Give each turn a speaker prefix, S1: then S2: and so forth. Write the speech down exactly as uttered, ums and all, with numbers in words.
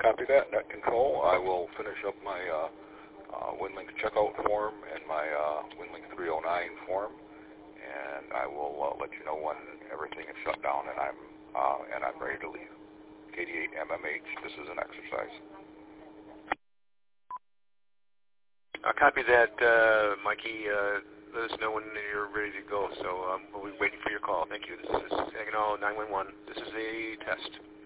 S1: copy that. Net control. I will finish up my uh, uh, WinLink checkout form and my uh, WinLink three oh nine form, and I will uh, let you know when everything is shut down and I'm uh, and I'm ready to leave. K D eight M M H. This is an exercise.
S2: I'll copy that, uh, Mikey. Uh, let us know when you're ready to go. So um, we'll be waiting for your call. Thank you. This is Saginaw nine one one. This is a test.